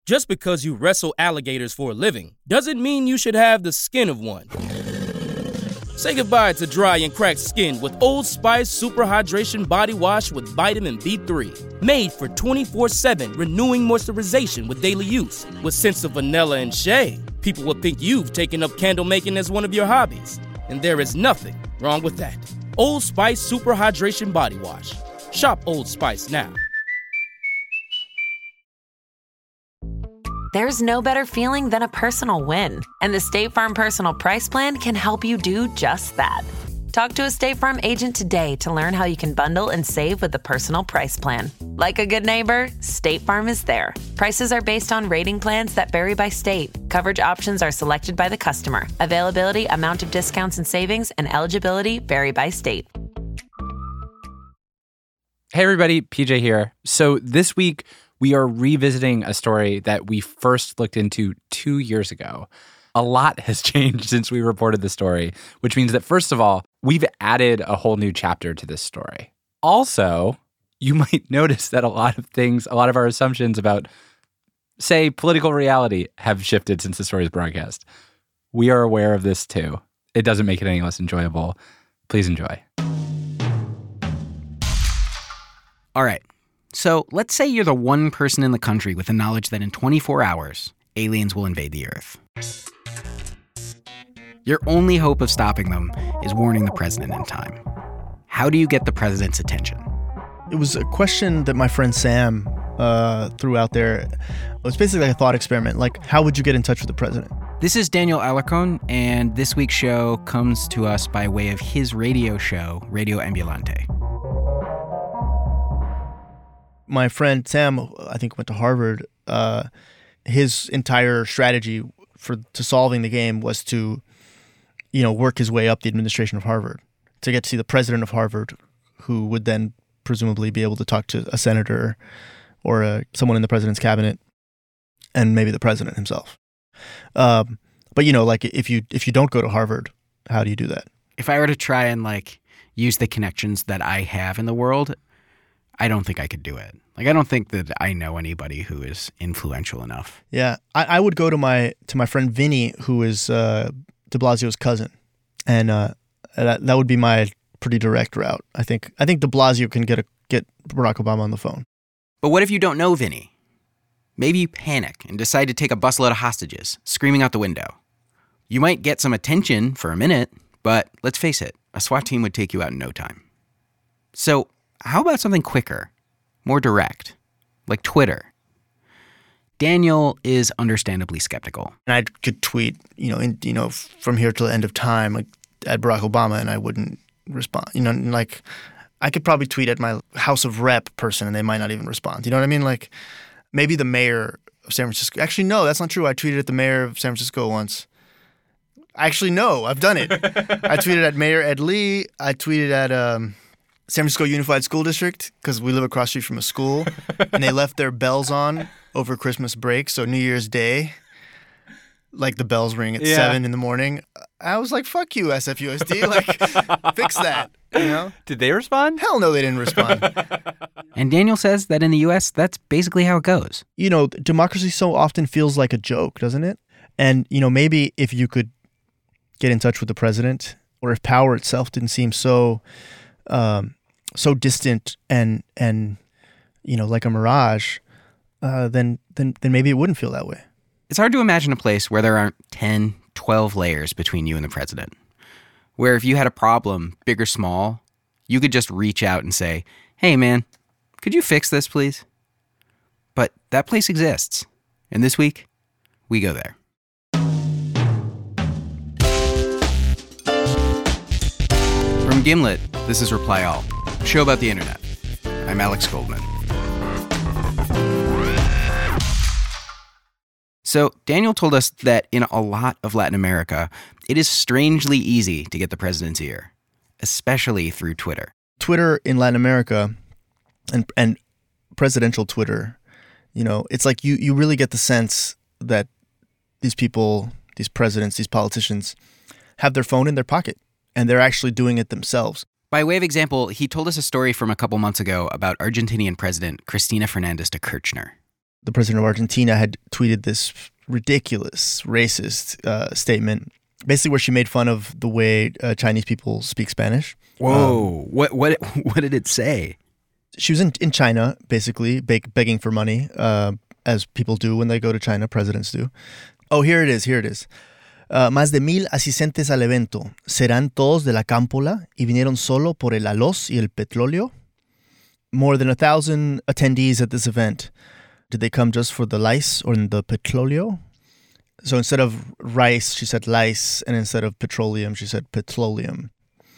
Just because you wrestle alligators for a living doesn't mean you should have the skin of one. Say goodbye to dry and cracked skin with Old Spice Super Hydration Body Wash with Vitamin B3. Made for 24/7 renewing moisturization with daily use. With scents of vanilla and shea, people will think you've taken up candle making as one of your hobbies. And there is nothing wrong with that. Old Spice Super Hydration Body Wash. Shop Old Spice now. There's no better feeling than a personal win, and the State Farm Personal Price Plan can help you do just that. Talk to a State Farm agent today to learn how you can bundle and save with the Personal Price Plan. Like a good neighbor, State Farm is there. Prices are based on rating plans that vary by state. Coverage options are selected by the customer. Availability, amount of discounts and savings, and eligibility vary by state. Hey everybody, PJ here. So this week, we are revisiting a story that we first looked into 2 years ago. A lot has changed since we reported the story, which means that, first of all, we've added a whole new chapter to this story. Also, you might notice that a lot of our assumptions about, say, political reality have shifted since the story's broadcast. We are aware of this too. It doesn't make it any less enjoyable. Please enjoy. All right. So let's say you're the one person in the country with the knowledge that in 24 hours, aliens will invade the Earth. Your only hope of stopping them is warning the president in time. How do you get the president's attention? It was a question that my friend Sam threw out there. It was basically like a thought experiment. Like, how would you get in touch with the president? This is Daniel Alarcon, and this week's show comes to us by way of his radio show, Radio Ambulante. My friend Sam, I think, went to Harvard. His entire strategy to solving the game was to, work his way up the administration of Harvard to get to see the president of Harvard, who would then presumably be able to talk to a senator or someone in the president's cabinet, and maybe the president himself. But if you don't go to Harvard, how do you do that? If I were to try and use the connections that I have in the world, I don't think I could do it. I don't think that I know anybody who is influential enough. Yeah, I would go to my friend Vinny, who is de Blasio's cousin, and that would be my pretty direct route. I think de Blasio can get Barack Obama on the phone. But what if you don't know Vinny? Maybe you panic and decide to take a busload of hostages, screaming out the window. You might get some attention for a minute, but let's face it, a SWAT team would take you out in no time. So how about something quicker, more direct, like Twitter? Daniel is understandably skeptical. And I could tweet, from here till the end of time, at Barack Obama, and I wouldn't respond. I could probably tweet at my House of Rep person, and they might not even respond. You know what I mean? Maybe the mayor of San Francisco. Actually, no, that's not true. I tweeted at the mayor of San Francisco once. Actually, no, I've done it. I tweeted at Mayor Ed Lee. I tweeted at San Francisco Unified School District, because we live across the street from a school, and they left their bells on over Christmas break. So New Year's Day, the bells ring at 7 in the morning. I was like, fuck you, SFUSD. Fix that, Did they respond? Hell no, they didn't respond. And Daniel says that in the U.S., that's basically how it goes. Democracy so often feels like a joke, doesn't it? And, maybe if you could get in touch with the president, or if power itself didn't seem so distant and like a mirage, then maybe it wouldn't feel that way. It's hard to imagine a place where there aren't 10, 12 layers between you and the president, where if you had a problem, big or small, you could just reach out and say, hey man, could you fix this please? But that place exists, and this week, we go there. From Gimlet, this is Reply All, a show about the internet. I'm Alex Goldman. So Daniel told us that in a lot of Latin America, it is strangely easy to get the president's ear, especially through Twitter. Twitter in Latin America and presidential Twitter, it's like you really get the sense that these people, these presidents, these politicians have their phone in their pocket, and they're actually doing it themselves. By way of example, he told us a story from a couple months ago about Argentinian President Cristina Fernández de Kirchner. the president of Argentina, had tweeted this ridiculous racist statement, basically where she made fun of the way Chinese people speak Spanish. Whoa! What did it say? She was in China, basically begging for money, as people do when they go to China, presidents do. Oh, here it is. Más de 1,000 asistentes al evento. ¿Serán todos de la Cámpola y vinieron solo por el arroz y el petróleo? More than 1,000 attendees at this event. Did they come just for the rice or the petróleo? So instead of rice, she said lice, and instead of petroleum, she said petroleum.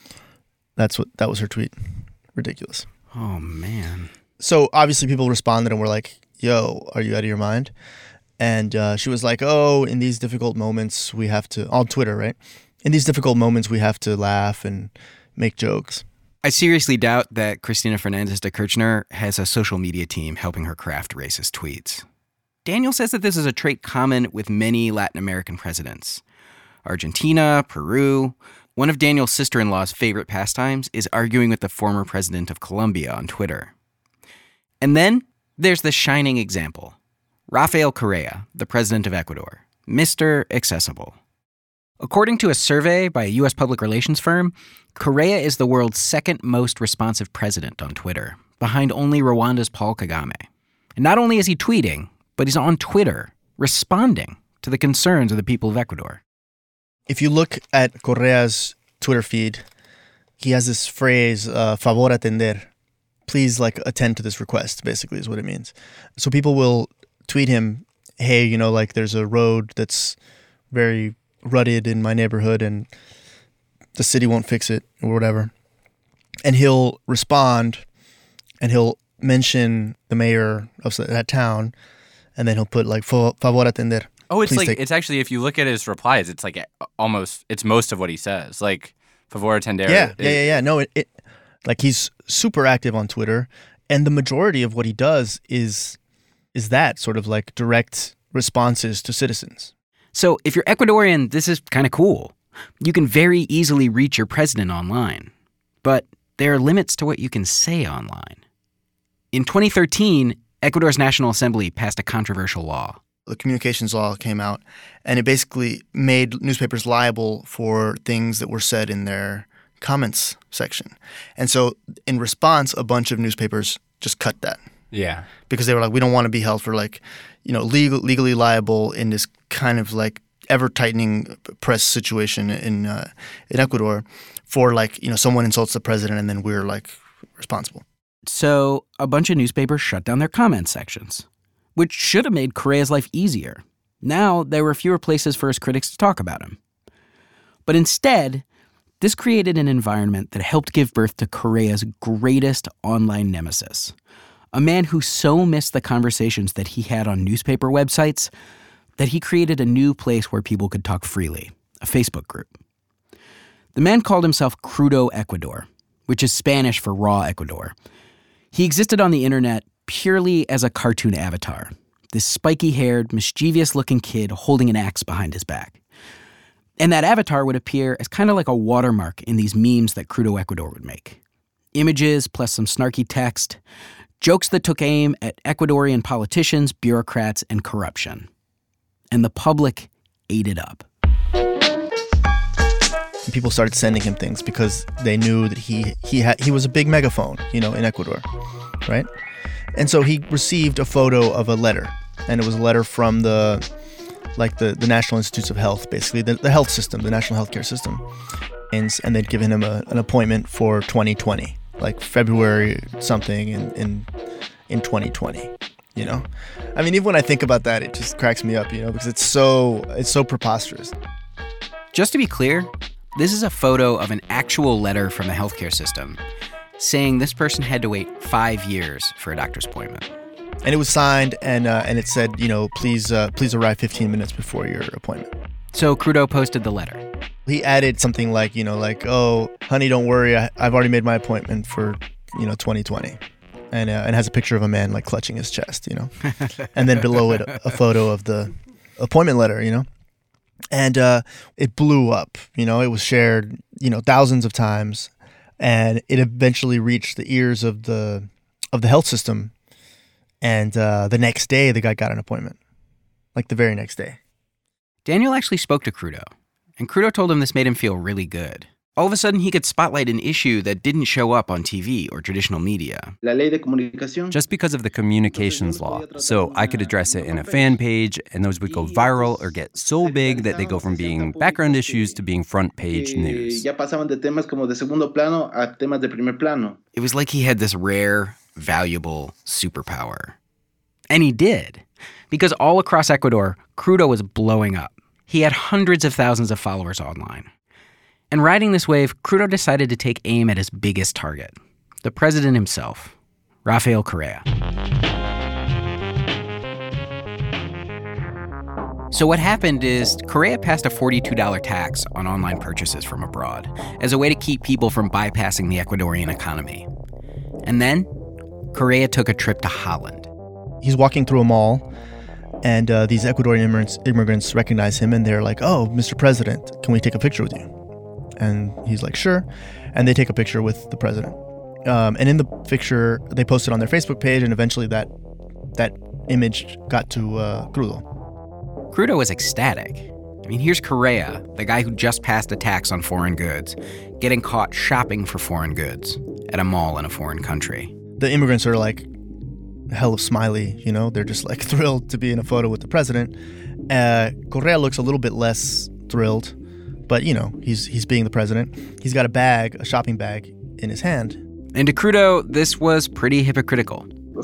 That was her tweet. Ridiculous. Oh, man. So obviously people responded and were like, yo, are you out of your mind? And she was like, oh, in these difficult moments, we have to, on Twitter, right? In these difficult moments, we have to laugh and make jokes. I seriously doubt that Cristina Fernández de Kirchner has a social media team helping her craft racist tweets. Daniel says that this is a trait common with many Latin American presidents. Argentina, Peru. One of Daniel's sister-in-law's favorite pastimes is arguing with the former president of Colombia on Twitter. And then there's the shining example. Rafael Correa, the president of Ecuador. Mr. Accessible. According to a survey by a U.S. public relations firm, Correa is the world's second most responsive president on Twitter, behind only Rwanda's Paul Kagame. And not only is he tweeting, but he's on Twitter, responding to the concerns of the people of Ecuador. If you look at Correa's Twitter feed, he has this phrase, favor atender. Please, attend to this request, basically, is what it means. So people will tweet him, hey, there's a road that's very rutted in my neighborhood and the city won't fix it or whatever. And he'll respond and he'll mention the mayor of that town, and then he'll put favor atender. Oh, it's actually, if you look at his replies, it's it's most of what he says. Favor atender. Yeah. No, he's super active on Twitter, and the majority of what he does is that sort of direct responses to citizens. So if you're Ecuadorian, this is kind of cool. You can very easily reach your president online. But there are limits to what you can say online. In 2013, Ecuador's National Assembly passed a controversial law. The communications law came out, and it basically made newspapers liable for things that were said in their comments section. And so in response, a bunch of newspapers just cut that. Yeah. Because they were we don't want to be held for legally liable in this kind of ever-tightening press situation in Ecuador for someone insults the president and then we're responsible. So a bunch of newspapers shut down their comment sections, which should have made Correa's life easier. Now there were fewer places for his critics to talk about him. But instead, this created an environment that helped give birth to Correa's greatest online nemesis, a man who so missed the conversations that he had on newspaper websites that he created a new place where people could talk freely, a Facebook group. The man called himself Crudo Ecuador, which is Spanish for raw Ecuador. He existed on the internet purely as a cartoon avatar, this spiky-haired, mischievous-looking kid holding an axe behind his back. And that avatar would appear as kind of like a watermark in these memes that Crudo Ecuador would make. Images plus some snarky text, jokes that took aim at Ecuadorian politicians, bureaucrats, and corruption. And the public ate it up. People started sending him things because they knew that he was a big megaphone, in Ecuador, right? And so he received a photo of a letter, and it was a letter from the National Institutes of Health, basically the health system, the national healthcare system, and they'd given him an appointment for 2020, February something in 2020. I mean, even when I think about that, it just cracks me up, because it's so preposterous. Just to be clear, this is a photo of an actual letter from the healthcare system saying this person had to wait 5 years for a doctor's appointment. And it was signed, and it said, please arrive 15 minutes before your appointment. So Crudo posted the letter. He added something oh, honey, don't worry, I've already made my appointment for, 2020. And has a picture of a man clutching his chest, and then below it a photo of the appointment letter, and it blew up. It was shared, thousands of times, and it eventually reached the ears of the health system, And the next day, the guy got an appointment. Like the very next day. Daniel actually spoke to Crudo, and Crudo told him this made him feel really good. All of a sudden, he could spotlight an issue that didn't show up on TV or traditional media. Just because of the communications law. So I could address it in a fan page, and those would go viral or get so big that they go from being background issues to being front page news. It was like he had this rare, valuable superpower. And he did. Because all across Ecuador, Crudo was blowing up. He had hundreds of thousands of followers online. And riding this wave, Crudo decided to take aim at his biggest target, the president himself, Rafael Correa. So what happened is Correa passed a $42 tax on online purchases from abroad as a way to keep people from bypassing the Ecuadorian economy. And then Correa took a trip to Holland. He's walking through a mall, and these Ecuadorian immigrants recognize him, and they're like, "Oh, Mr. President, can we take a picture with you?" And he's like, "Sure." And they take a picture with the president. And in the picture, they post it on their Facebook page, and eventually that image got to Crudo. Crudo was ecstatic. I mean, here's Correa, the guy who just passed a tax on foreign goods, getting caught shopping for foreign goods at a mall in a foreign country. The immigrants are like hell of smiley, you know? They're just like thrilled to be in a photo with the president. Correa looks a little bit less thrilled, but you know, he's being the president. He's got a shopping bag in his hand. And to Crudo, this was pretty hypocritical.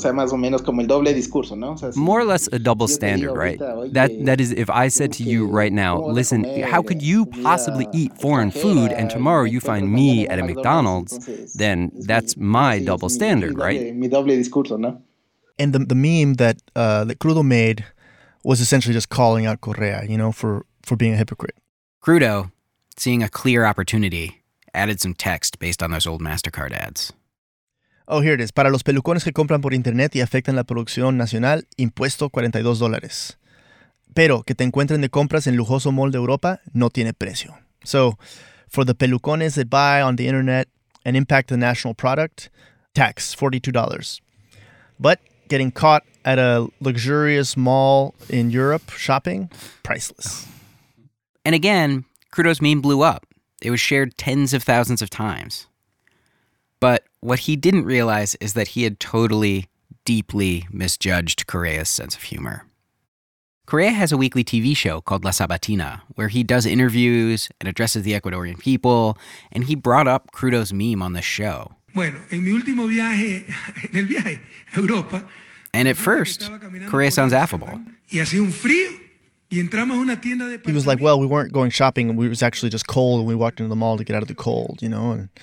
More or less a double standard, right? That is, if I said to you right now, listen, how could you possibly eat foreign food and tomorrow you find me at a McDonald's, then that's my double standard, right? And the meme that Crudo made was essentially just calling out Correa, you know, for being a hypocrite. Crudo, seeing a clear opportunity, added some text based on those old MasterCard ads. Oh, here it is. Para los pelucones que compran por internet y afectan la producción nacional, impuesto $42. Pero que te encuentren de compras en lujoso mall de Europa, no tiene precio. So, for the pelucones that buy on the internet and impact the national product, tax, $42. But getting caught at a luxurious mall in Europe shopping, priceless. And again, Crudo's meme blew up. It was shared tens of thousands of times. But what he didn't realize is that he had totally, deeply misjudged Correa's sense of humor. Correa has a weekly TV show called La Sabatina, where he does interviews and addresses the Ecuadorian people, and he brought up Crudo's meme on the show. Bueno, en mi último viaje, en el viaje a Europa, and at first, Correa sounds affable. Y hacía un frío. He was like, well, we weren't going shopping. It was actually just cold, and we walked into the mall to get out of the cold, you know. And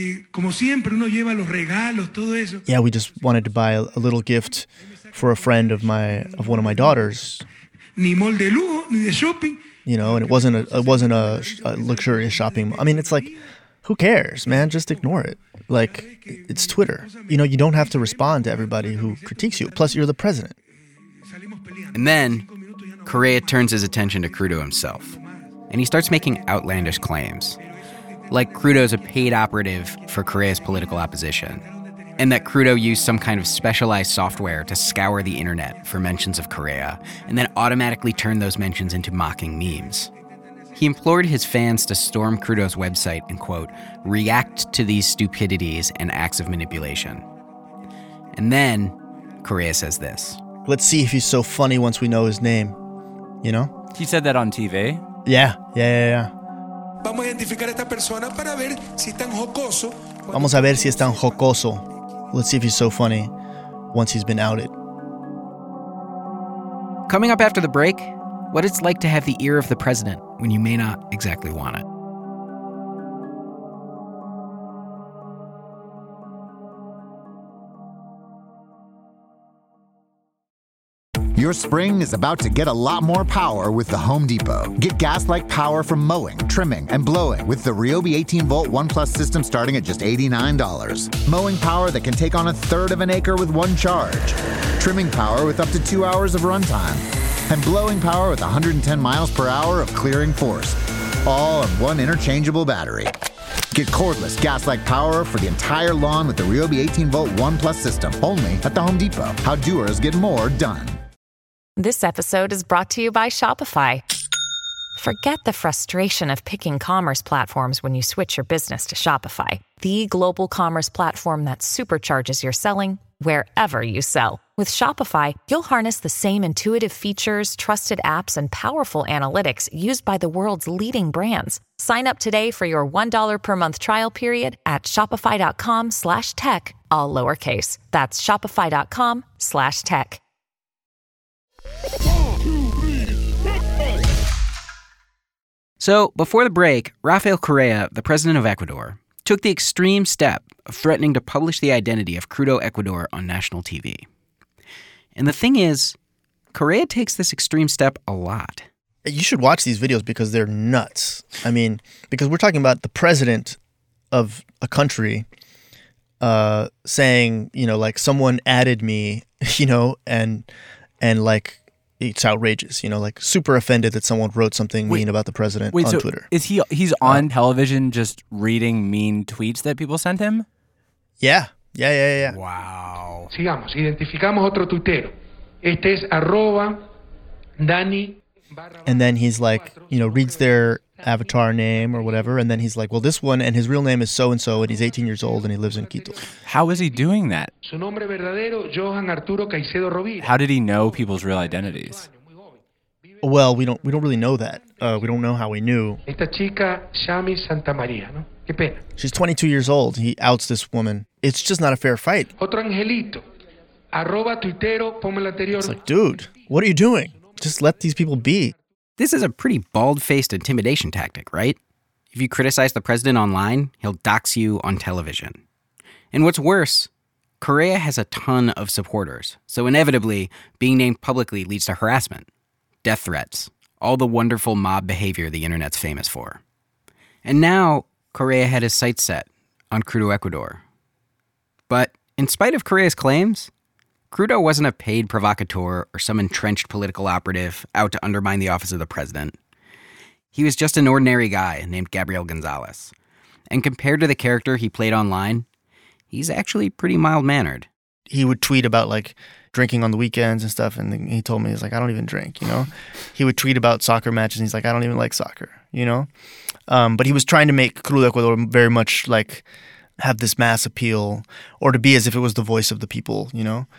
yeah, we just wanted to buy a little gift for a friend of one of my daughters. You know, and it wasn't a luxurious shopping. I mean, it's like, who cares, man? Just ignore it. Like, it's Twitter. You know, you don't have to respond to everybody who critiques you. Plus, you're the president. And then Correa turns his attention to Crudo himself, and he starts making outlandish claims. Like Crudo's a paid operative for Correa's political opposition, and that Crudo used some kind of specialized software to scour the internet for mentions of Correa, and then automatically turn those mentions into mocking memes. He implored his fans to storm Crudo's website and, quote, react to these stupidities and acts of manipulation. And then Correa says this. Let's see if he's so funny once we know his name. You know? He said that on TV? Yeah. Vamos a ver si es tan jocoso. Let's see if he's so funny once he's been outed. Coming up after the break, what it's like to have the ear of the president when you may not exactly want it. Your spring is about to get a lot more power with the Home Depot. Get gas-like power from mowing, trimming, and blowing with the Ryobi 18-volt ONE+ system starting at just $89. Mowing power that can take on a third of an acre with one charge. Trimming power with up to 2 hours of runtime. And blowing power with 110 miles per hour of clearing force. All on one interchangeable battery. Get cordless, gas-like power for the entire lawn with the Ryobi 18-volt One Plus system, only at the Home Depot. How doers get more done. This episode is brought to you by Shopify. Forget the frustration of picking commerce platforms when you switch your business to Shopify, the global commerce platform that supercharges your selling wherever you sell. With Shopify, you'll harness the same intuitive features, trusted apps, and powerful analytics used by the world's leading brands. Sign up today for your $1 per month trial period at shopify.com/tech, all lowercase. That's shopify.com/tech. So, before the break, Rafael Correa, the president of Ecuador, took the extreme step of threatening to publish the identity of Crudo Ecuador on national TV. And the thing is, Correa takes this extreme step a lot. You should watch these videos because they're nuts. I mean, because we're talking about the president of a country saying, like someone added me, and like it's outrageous, like super offended that someone wrote something mean about the president on Twitter. Is he's on television just reading mean tweets that people sent him? Yeah. Wow. Sigamos, identificamos otro tuitero. Este es @Dani. And then he's like, reads their avatar name or whatever, and then he's like, well, this one, and his real name is so-and-so, and he's 18 years old, and he lives in Quito. How is he doing that? Su nombre verdadero, Johan Arturo Caicedo Rovira. How did he know people's real identities? Well, we don't really know that. We don't know how he knew. Esta chica, Shami Santamaría, ¿no? Qué pena. She's 22 years old. He outs this woman. It's just not a fair fight. Otro angelito. @tuitero, ponme el anterior. It's like, dude, what are you doing? Just let these people be. This is a pretty bald-faced intimidation tactic, right? If you criticize the president online, he'll dox you on television. And what's worse, Correa has a ton of supporters, so inevitably, being named publicly leads to harassment, death threats, all the wonderful mob behavior the internet's famous for. And now, Correa had his sights set on Crudo Ecuador. But in spite of Correa's claims, Crudo wasn't a paid provocateur or some entrenched political operative out to undermine the office of the president. He was just an ordinary guy named Gabriel Gonzalez. And compared to the character he played online, he's actually pretty mild-mannered. He would tweet about, like, drinking on the weekends and stuff, and he told me, he's like, I don't even drink, He would tweet about soccer matches, and he's like, I don't even like soccer, But he was trying to make Crudo Ecuador very much, like, have this mass appeal, or to be as if it was the voice of the people,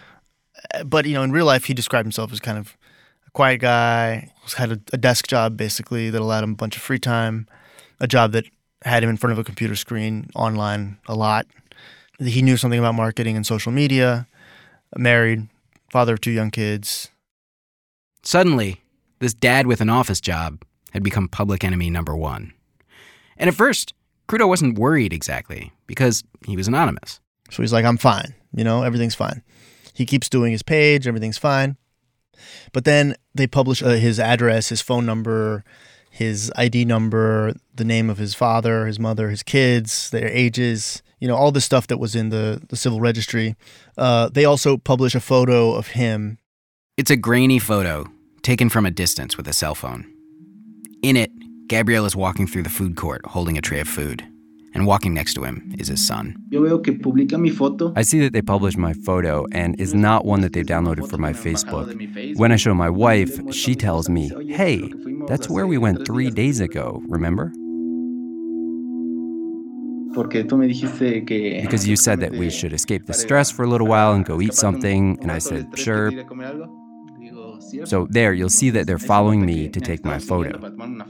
But, in real life, he described himself as kind of a quiet guy, had a desk job, basically, that allowed him a bunch of free time, a job that had him in front of a computer screen online a lot. He knew something about marketing and social media, married, father of 2 young kids. Suddenly, this dad with an office job had become public enemy number one. And at first, Crudo wasn't worried exactly, because he was anonymous. So he's like, I'm fine, everything's fine. He keeps doing his page, everything's fine. But then they publish his address, his phone number, his ID number, the name of his father, his mother, his kids, their ages, all the stuff that was in the civil registry. They also publish a photo of him. It's a grainy photo taken from a distance with a cell phone. In it, Gabriel is walking through the food court holding a tray of food. And walking next to him is his son. I see that they published my photo, and it's not one that they've downloaded from my Facebook. When I show my wife, she tells me, hey, that's where we went 3 days ago, remember? Because you said that we should escape the stress for a little while and go eat something, and I said, sure. So there, you'll see that they're following me to take my photo.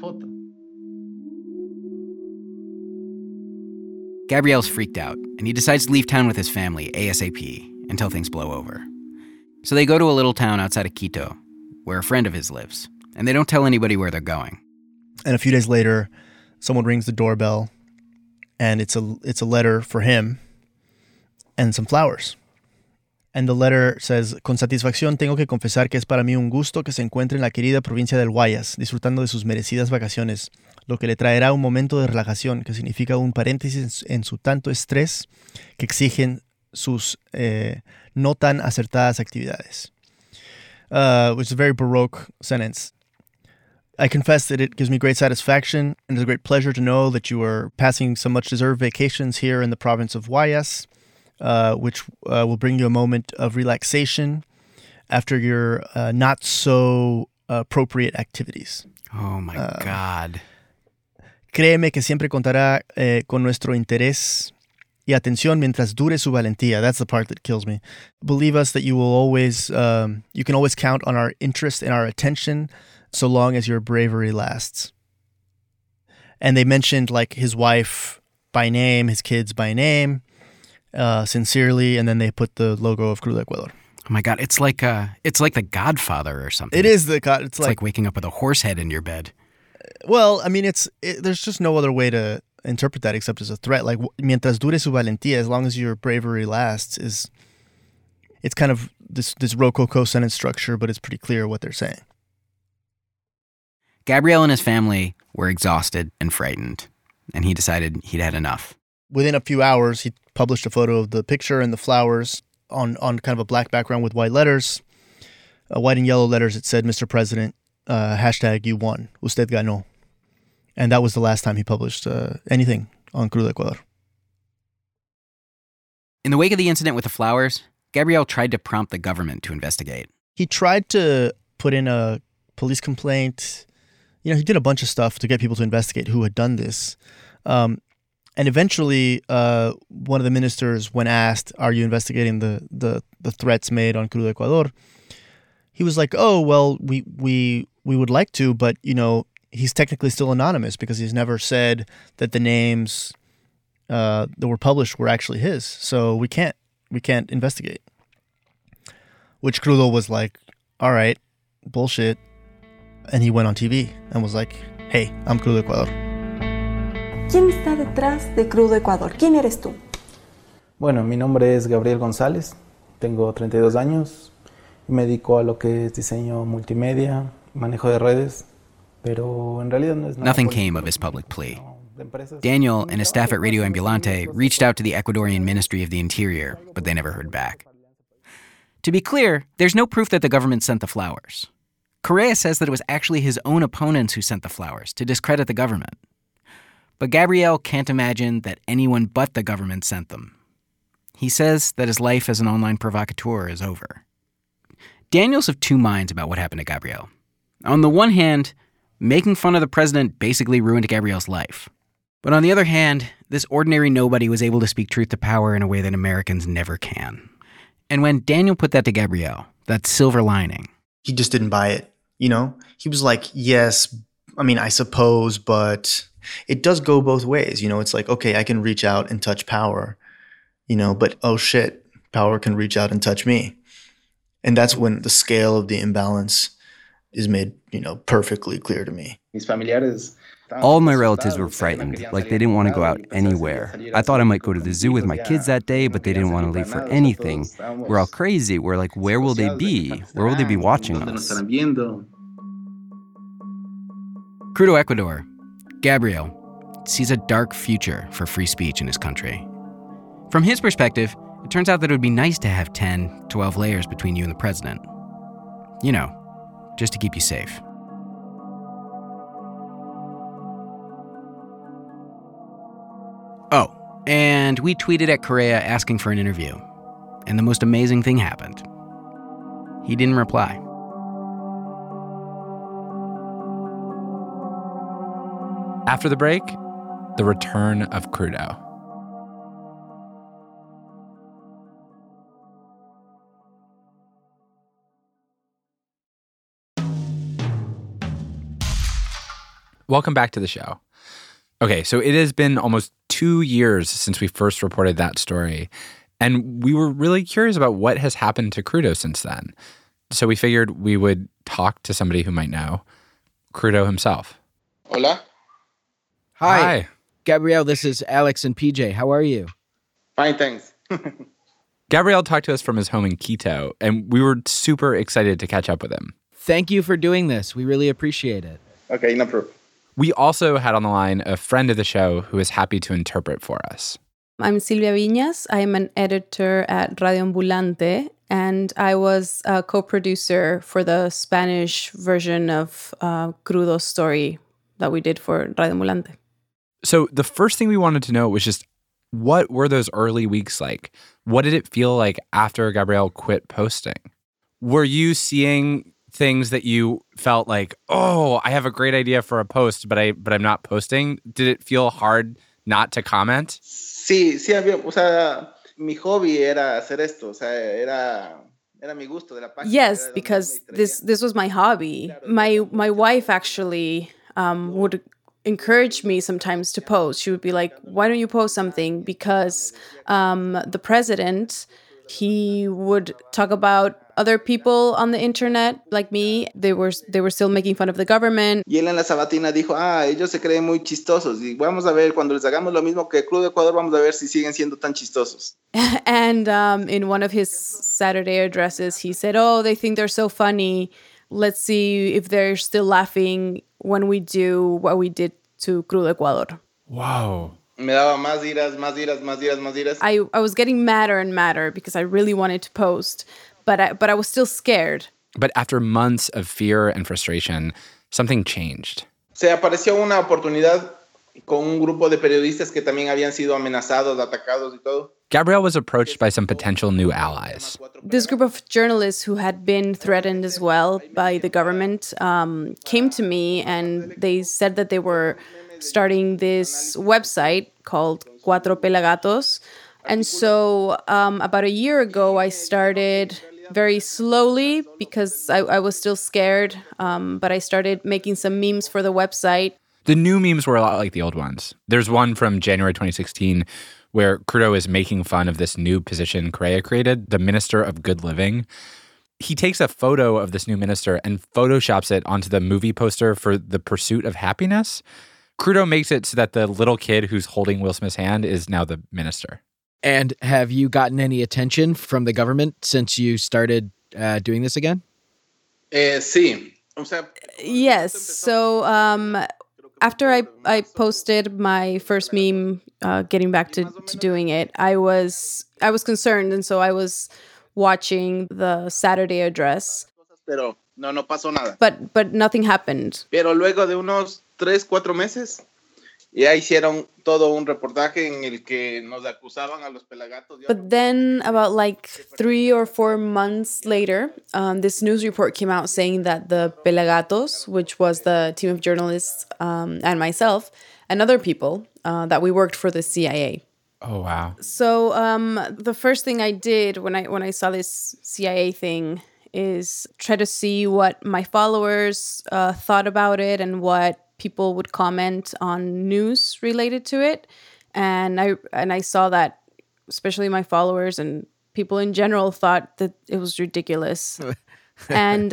Gabriel's freaked out, and he decides to leave town with his family ASAP until things blow over. So they go to a little town outside of Quito, where a friend of his lives, and they don't tell anybody where they're going. And a few days later, someone rings the doorbell, and it's a letter for him and some flowers. And the letter says, con satisfacción tengo que confesar que es para mí un gusto que se encuentre en la querida provincia del Guayas, disfrutando de sus merecidas vacaciones, lo que le traerá un momento de relajación que significa un paréntesis en su tanto estrés que exigen sus no tan acertadas actividades. Which is a very Baroque sentence. I confess that it gives me great satisfaction and it's a great pleasure to know that you are passing some much-deserved vacations here in the province of Guayas, which will bring you a moment of relaxation after your not-so-appropriate activities. Oh, my God. Créeme que siempre contará con nuestro interés y atención mientras dure su valentía. That's the part that kills me. Believe us that you will always, you can always count on our interest and our attention so long as your bravery lasts. And they mentioned like his wife by name, his kids by name, sincerely, and then they put the logo of Crudo Ecuador. Oh my God, it's like The Godfather or something. It is it's like waking up with a horse head in your bed. Well, I mean, there's just no other way to interpret that except as a threat. Like, mientras dure su valentía, as long as your bravery lasts, it's kind of this rococo sentence structure, but it's pretty clear what they're saying. Gabriel and his family were exhausted and frightened, and he decided he'd had enough. Within a few hours, he published a photo of the picture and the flowers on kind of a black background with white letters. White and yellow letters, it said, Mr. President, hashtag you won, usted ganó. And that was the last time he published anything on Crudo Ecuador. In the wake of the incident with the flowers, Gabriel tried to prompt the government to investigate. He tried to put in a police complaint. You know, he did a bunch of stuff to get people to investigate who had done this. And eventually, one of the ministers, when asked, are you investigating the threats made on Crudo Ecuador? He was like, oh, well, we would like to, but, you know, he's technically still anonymous because he's never said that the names that were published were actually his. So we can't investigate. Which Crudo was like, all right, bullshit. And he went on TV and was like, hey, I'm Crudo Ecuador. ¿Quién está detrás de Crudo Ecuador? ¿Quién eres tú? Bueno, mi nombre es Gabriel González, tengo 32 años y me dedico a lo que es diseño multimedia, manejo de redes, pero en realidad no es nada. Nothing came of his public plea. Daniel and his staff at Radio Ambulante reached out to the Ecuadorian Ministry of the Interior, but they never heard back. To be clear, there's no proof that the government sent the flowers. Correa says that it was actually his own opponents who sent the flowers to discredit the government. But Gabriel can't imagine that anyone but the government sent them. He says that his life as an online provocateur is over. Daniel's of two minds about what happened to Gabriel. On the one hand, making fun of the president basically ruined Gabriel's life. But on the other hand, this ordinary nobody was able to speak truth to power in a way that Americans never can. And when Daniel put that to Gabriel, that silver lining, he just didn't buy it, you know? He was like, yes, I mean, I suppose, but it does go both ways. You know, it's like, okay, I can reach out and touch power, you know, but oh shit, power can reach out and touch me. And that's when the scale of the imbalance is made, you know, perfectly clear to me. All my relatives were frightened, like they didn't want to go out anywhere. I thought I might go to the zoo with my kids that day, but they didn't want to leave for anything. We're all crazy. We're like, where will they be? Where will they be watching us? Crudo Ecuador, Gabriel, sees a dark future for free speech in his country. From his perspective, it turns out that it would be nice to have 10, 12 layers between you and the president. You know, just to keep you safe. Oh, and we tweeted at Correa asking for an interview. And the most amazing thing happened. He didn't reply. After the break, the return of Crudo. Welcome back to the show. Okay, so it has been almost 2 years since we first reported that story, and we were really curious about what has happened to Crudo since then. So we figured we would talk to somebody who might know, Crudo himself. Hola. Hi. Gabriel, this is Alex and PJ. How are you? Fine, thanks. Gabriel talked to us from his home in Quito, and we were super excited to catch up with him. Thank you for doing this. We really appreciate it. Okay, no problem. We also had on the line a friend of the show who is happy to interpret for us. I'm Silvia Viñas. I'm an editor at Radio Ambulante, and I was a co-producer for the Spanish version of Crudo's story that we did for Radio Ambulante. So the first thing we wanted to know was just, what were those early weeks like? What did it feel like after Gabriel quit posting? Were you seeing things that you felt like, oh, I have a great idea for a post, but I'm not posting? Did it feel hard not to comment? Sí, había, o sea, mi hobby era hacer esto, o sea, era mi gusto de la página. Yes, because this was my hobby. My wife actually would encourage me sometimes to post. She would be like, why don't you post something? Because the president, he would talk about other people on the internet like me. They were still making fun of the government. Y él en la sabatina dijo, ellos se creen muy chistosos. Y vamos a ver, cuando les hagamos lo mismo que Crudo Ecuador, vamos a ver si siguen siendo tan chistosos. And in one of his Saturday addresses, he said, they think they're so funny. Let's see if they're still laughing when we do what we did to Crudo Ecuador. Wow. Me daba más iras. I was getting madder and madder because I really wanted to post, but I was still scared. But after months of fear and frustration, something changed. Se apareció una oportunidad con un grupo de periodistas que también habían sido amenazados, atacados y todo. Gabriel was approached by some potential new allies. This group of journalists who had been threatened as well by the government came to me, and they said that they were starting this website called Cuatro Pelagatos. And so about a year ago, I started very slowly because I was still scared, but I started making some memes for the website. The new memes were a lot like the old ones. There's one from January 2016 where Crudo is making fun of this new position Correa created, the Minister of Good Living. He takes a photo of this new minister and photoshops it onto the movie poster for The Pursuit of Happiness. Crudo makes it so that the little kid who's holding Will Smith's hand is now the minister. And have you gotten any attention from the government since you started doing this again? Sí. Yes. So after I posted my first meme, getting back to doing it, I was concerned, and so I was watching the Saturday address. Pero no pasó nada. But nothing happened. Pero luego de unos 3-4 meses, ya hicieron todo un reportaje en el que nos acusaban a los pelagatos. But then about like 3 or 4 months later, this news report came out saying that the Pelagatos, which was the team of journalists and myself and other people, that we worked for the CIA. Oh, wow. So the first thing I did when I saw this CIA thing is try to see what my followers thought about it and what people would comment on news related to it. And I saw that especially my followers and people in general thought that it was ridiculous. And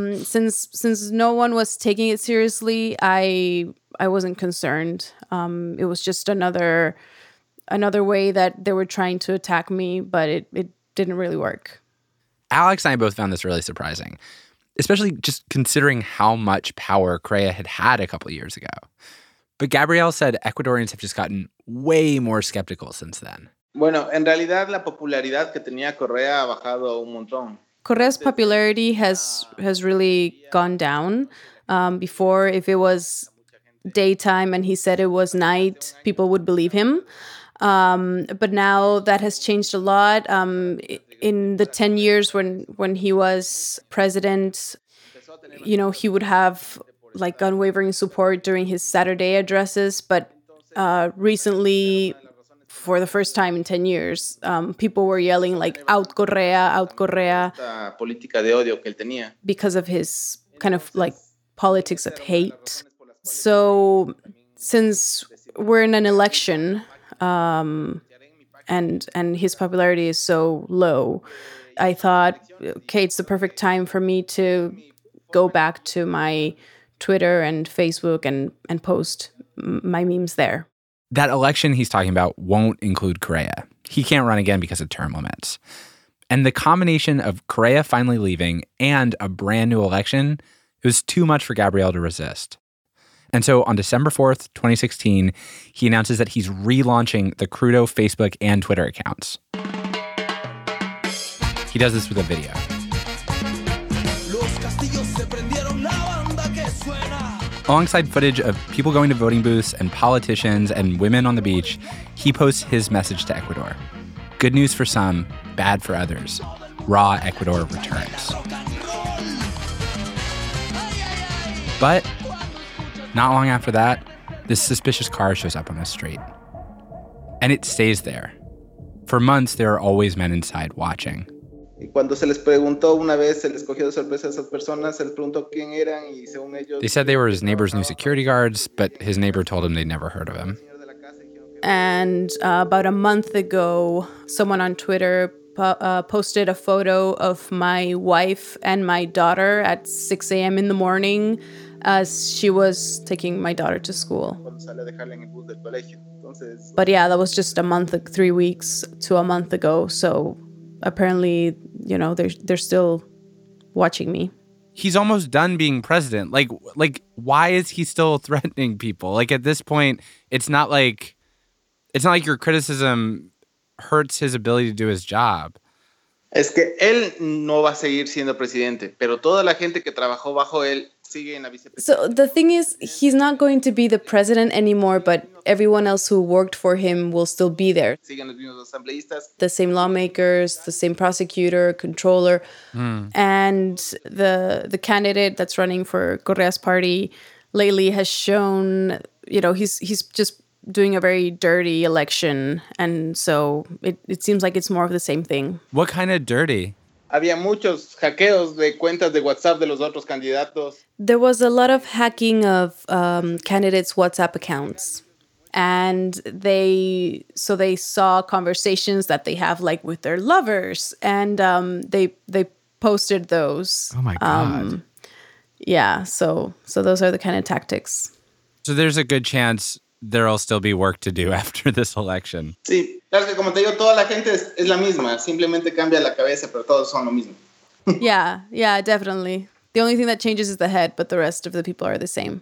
since no one was taking it seriously, I wasn't concerned. It was just another way that they were trying to attack me, but it didn't really work. Alex and I both found this really surprising, especially just considering how much power Correa had a couple of years ago. But Gabriel said Ecuadorians have just gotten way more skeptical since then. Bueno, en realidad la popularidad que tenía Correa ha bajado un montón. Correa's popularity has really gone down. Before, if it was daytime and he said it was night, people would believe him. But now that has changed a lot. In the 10 years when he was president, he would have like unwavering support during his Saturday addresses. But recently, for the first time in 10 years, people were yelling like out Correa, Política de odio que él tenía. Because of his kind of like politics of hate. So since we're in an election, and his popularity is so low, I thought, okay, it's the perfect time for me to go back to my Twitter and Facebook and post my memes there. That election he's talking about won't include Correa. He can't run again because of term limits. And the combination of Correa finally leaving and a brand new election, it was too much for Gabriel to resist. And so on December 4th, 2016, he announces that he's relaunching the Crudo Facebook and Twitter accounts. He does this with a video. Alongside footage of people going to voting booths and politicians and women on the beach, he posts his message to Ecuador. Good news for some, bad for others. Raw Ecuador returns. But not long after that, this suspicious car shows up on the street. And it stays there. For months, there are always men inside watching. Cuando se les preguntó una vez, se les cogió de sorpresa a esas personas, se les preguntó quién eran y según ellos... They said they were his neighbor's new security guards, but his neighbor told him they'd never heard of him. And about a month ago, someone on Twitter posted a photo of my wife and my daughter at 6 a.m. in the morning as she was taking my daughter to school. But yeah, that was just 3 weeks to a month ago. So apparently, you know, they're still watching me. He's almost done being president. Like, why is he still threatening people? Like, at this point, it's not like your criticism hurts his ability to do his job. Es que él no va a seguir siendo presidente, pero toda la gente que trabajó bajo él sigue en la vicepresidencia. So the thing is, he's not going to be the president anymore, but everyone else who worked for him will still be there. Siguen los mismos asambleístas. The same lawmakers, the same prosecutor, controller, and the candidate that's running for Correa's party lately has shown, you know, he's just doing a very dirty election, and so it seems like it's more of the same thing. What kind of dirty? Había muchos hackeos de cuentas de WhatsApp de los otros candidatos. There was a lot of hacking of candidates' WhatsApp accounts, and they saw conversations that they have like with their lovers, and they posted those. Oh my God. Yeah, so those are the kind of tactics. So there's a good chance there'll still be work to do after this election. Sí, claro que como te digo, toda la gente es la misma, simplemente cambia la cabeza, pero todos son lo mismo. Yeah, definitely. The only thing that changes is the head, but the rest of the people are the same.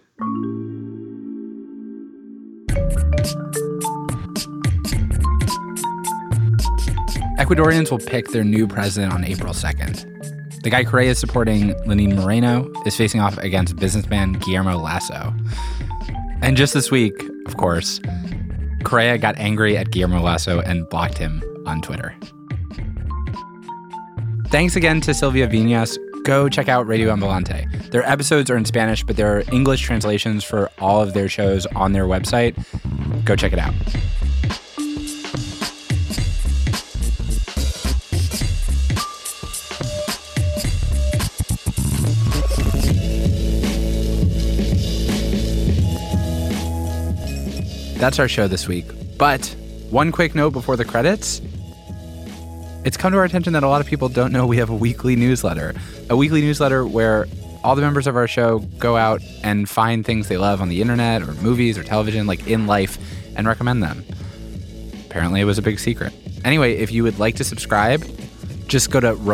Ecuadorians will pick their new president on April 2nd. The guy Correa is supporting, Lenín Moreno, is facing off against businessman Guillermo Lasso. And just this week, of course, Correa got angry at Guillermo Lasso and blocked him on Twitter. Thanks again to Silvia Viñas. Go check out Radio Ambulante. Their episodes are in Spanish, but there are English translations for all of their shows on their website. Go check it out. That's our show this week. But one quick note before the credits. It's come to our attention that a lot of people don't know we have a weekly newsletter. A weekly newsletter where all the members of our show go out and find things they love on the internet or movies or television, like in life, and recommend them. Apparently it was a big secret. Anyway, if you would like to subscribe, just go to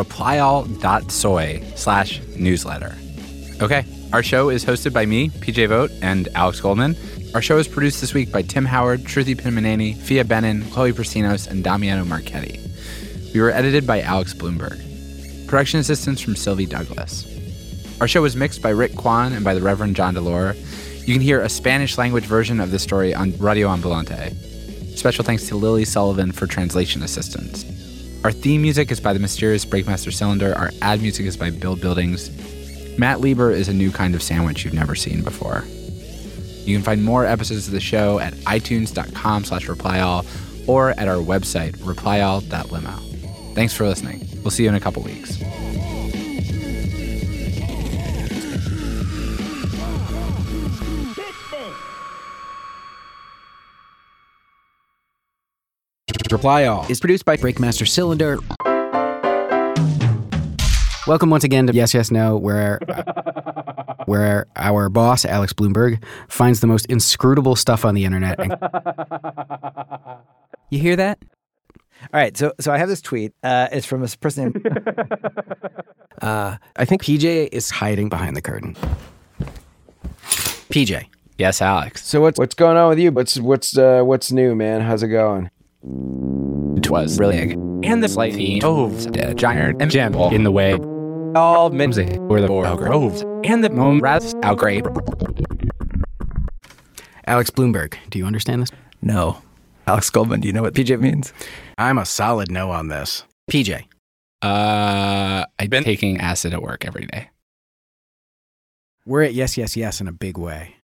replyall.soy/newsletter. Okay, our show is hosted by me, PJ Vogt, and Alex Goldman. Our show is produced this week by Tim Howard, Shruti Pinmaneni, Fia Benin, Chloe Prasinos, and Damiano Marchetti. We were edited by Alex Bloomberg. Production assistance from Sylvie Douglas. Our show was mixed by Rick Kwan and by the Reverend John Delore. You can hear a Spanish-language version of this story on Radio Ambulante. Special thanks to Lily Sullivan for translation assistance. Our theme music is by the mysterious Breakmaster Cylinder. Our ad music is by Bill Buildings. Matt Lieber is a new kind of sandwich you've never seen before. You can find more episodes of the show at itunes.com/replyall or at our website, replyall.limo. Thanks for listening. We'll see you in a couple weeks. Reply All is produced by Breakmaster Cylinder. Welcome once again to Yes, Yes, No, where our boss, Alex Bloomberg, finds the most inscrutable stuff on the internet. You hear that? All right, so I have this tweet. It's from this person. I think PJ is hiding behind the curtain. PJ. Yes, Alex. So what's going on with you? What's new, man? How's it going? 'twas brilliant. And the slightly toves the giant and jamble in the way. All mimsy were the four groves, and the mome rats out great. Alex Bloomberg, do you understand this? No. Alex Goldman, do you know what PJ means? I'm a solid no on this. PJ. I've been taking acid at work every day. We're at yes, yes, yes in a big way.